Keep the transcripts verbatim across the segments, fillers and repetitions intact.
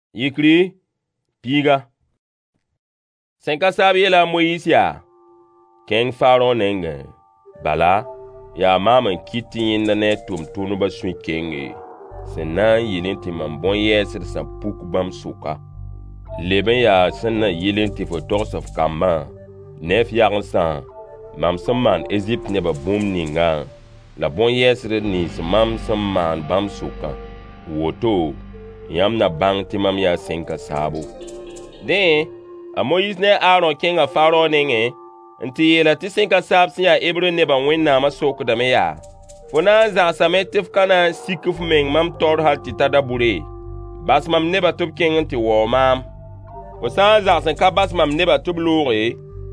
Yikri piga Senka sabi la Moïse ya Keng Pharaon nenge Bala ya mama kiti yinda ne tum tunu ba sui kenge Senan yilin ti man bon yesir san puk bam suka Leben ya senan yilin ti fo torsaf kama Nef yagan san Mam seman Egypt ne ba boom ninga La bon yesir ni se mam seman bam suka Woto Yam na bang ti mam ya senka sabu Den a Moïse ne Aaron kenga Pharaon nenge Nti yela ti senka sab si ya Hebreu ne ba wenna ma sok da me ya Fona za sametif kana sikuf meng mam tor hal ti tada bure Bas mam ne ba tub kenga ti wo mam Fosa za sen ka bas mam ne ba tub lore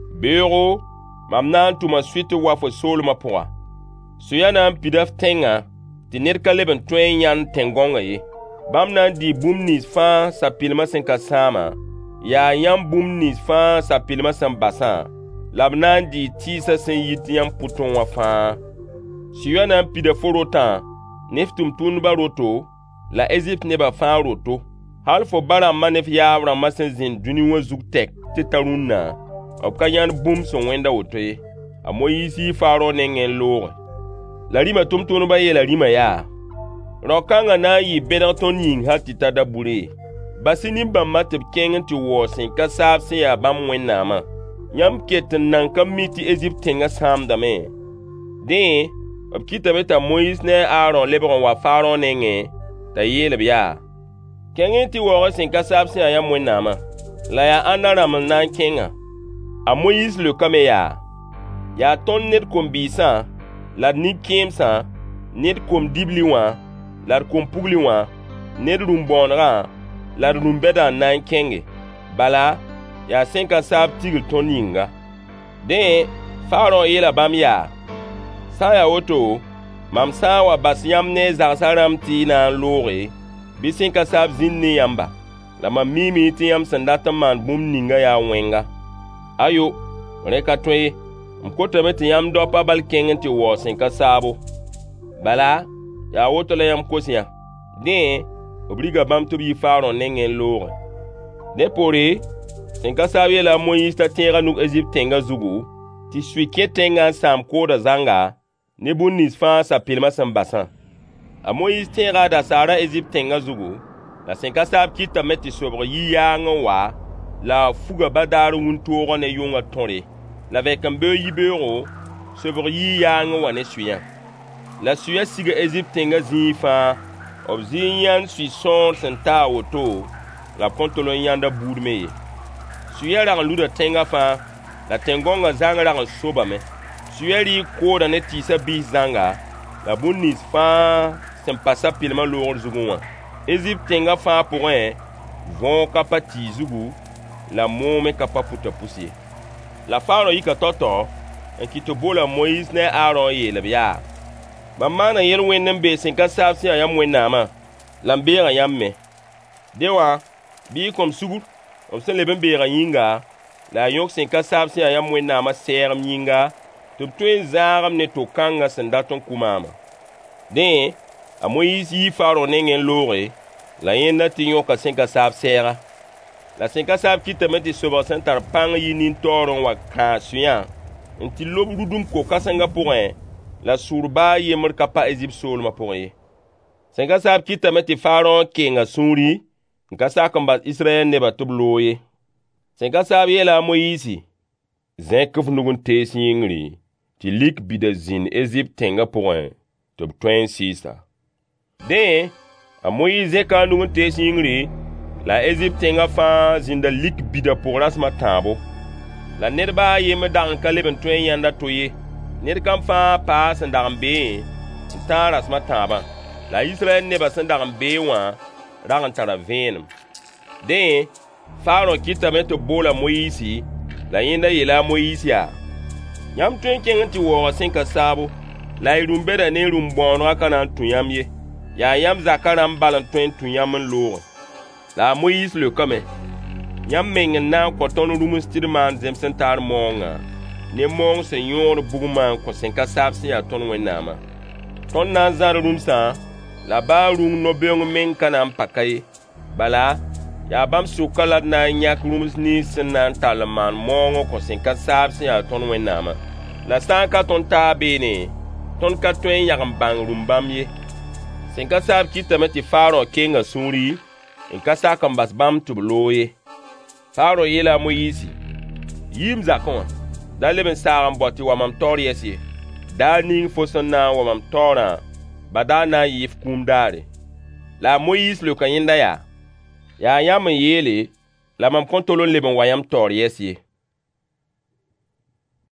Bero mam nan tu ma suite wa fo sol ma poa Suya nan pidaf tenga ti ner ka leben twen yan tengonga ye Bam nan di boom nis fa sa pilma senka sama Ya yam boom nis fa sa pilma san basan Lab nan di tisa sen yit yam puton wa fa Suya nan pida forotan Neftum tun ba roto La Egypt ne ba fa roto Hal fo bara manef ya rama sen zin duni wa zuk tek Titarun na Opka yan boom son wenda woto ye A Moïse Pharaon nengen lore La rima tum tun ba ye la rima ya Rokanga na yi bedanton yin hati tada bure Basini ba matib kengen ti wosin ka sab sin ya bam wenna ma Yam ketin nan ka miti Egypt tenga sam da me Den Ob kita beta Moïse ne Aaron lebron wa Pharaon nenge Ta yele biya Kengen ti wosin ka sab sin ya yam wenna ma La ya anaram nan kenga A Moïse le kame ya Ya ton net kom bisan La ni kemsa Net kom dibliwan La kom pugliwan Net rumbonra La rumbeda nan kenge Bala Ya senka sab tigil ton yinga Den Pharaon yela bam ya Sa ya oto Mam sa wa bas yam ne zarsaram ti nan lore Bi senka sab zin ne yamba La ma mimi ti yam sandata man bum ninga ya wenga Ayo Reka toye Mkota meti yam dopa bal kengen ti wo senka sabo Bala Ya woto la yam kosiya Den Obliga bam to bi Pharaon nengen lore De pore Senka sabi la Moïse ta tenga nuk Egypt tenga zugu Ti suike tenga sam koda zanga Ne bunis fa sa pilma san basan A Moïse tenga da sara Egypt tenga zugu La senka sabi kita meti sobre yi yanga wa La fuga badaru untoga ne yunga tonre La vekambe yi beuro Sobre yi yanga wa ne suya La suya siga Egypt tenga zinfa Ob zinyan sui son senta woto La kontolon yanda boudme Suya rang luda tenga fa La tengonga zanga rang soba me Suya ri koda ne tisa bi zanga La bunis fa Sempasa pilma lor zuguwa Egypt tenga fa pour un Von kapa ti zugu La mome kapa puta pusi La Pharaon yika toto En kito bola Moïse ne Aaron ye le biya Bamana yen wennen be senka sab si ayam wenna ma Lambera yam me Dewa Bi kom sugur Om sen leben bera yinga La yok senka sab si ayam wenna ma seram yinga Tub tuen zaram ne to kanga sendaton kumama Den A Moïse yi Pharaon nengen lore La yen na ti yoka senka sab sera La senka sab kita meti soba sentar pang yi nin toron wa ka suyan Nti lob rudum ko kasanga pour un La surba yemr kapa Egypt sol ma pour ye Senka sab kita meti Pharaon kenga suri Nka sa kamba Israel ne ba tubloye Senka sab yela Moïse Zen kuf nugun tesi yingri Ti lik bida zin Egypt tenga pour un Tub twen sisa Den A Moïse ka nugun tesi yingri La Egypt tenga fa zinda lik bida pour rasma tabo La nerba yeme dan ka leben twen yanda toye Ned kam fa pa sen dagam be Tan rasma taba La Israel ne ba sen dagam be wan Ragan tara venem Den Pharaon kita meto bola Moïse La yenda yela Moïse ya Yam twen kengen ti wo senka sabo La irumbeda ne rumbono akana tuyam ye Ya yam zakaram balan twen tuyam lore La Moïse le kame Yam mengen na koton rumus tirman zem sentar monga Ne mong se yor bugman ko senka sab si ya ton wenama Ton nan zar rumsa La ba rum no beong men kanam pakai Bala Ya bam sukala na nyak rums ni sinan talman mongo ko sen ka sab sin ya ton wenama. La san ka ton tabe ne. Ton ka twen yakam bang rumbam ye. Sen ka sab kitame ti faro kenga sunri. En ka sa kam bas bam tubloye. Faro yela Moïse. Yim zakon. Da leben saram boti wa mam toriesi. Da ning fosana wa mam tora. Badana yif kumdare. La Moïse le kanyenda ya. Ya yam yele. La mam kontolon leben wayam toriesi.